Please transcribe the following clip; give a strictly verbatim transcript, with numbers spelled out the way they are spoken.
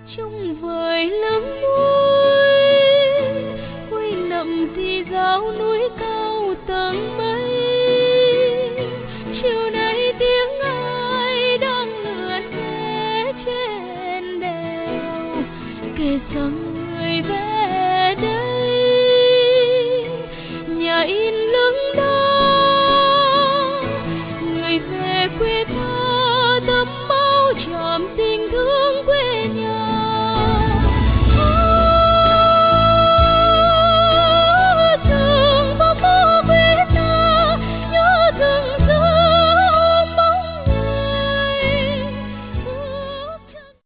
Trong vời lắm muối quay nậm thì giáo núi cao tầng mây. Chiều nay tiếng ai đang lượn ghé trên đèo, kể rằng người về đây nhà in lưng đau.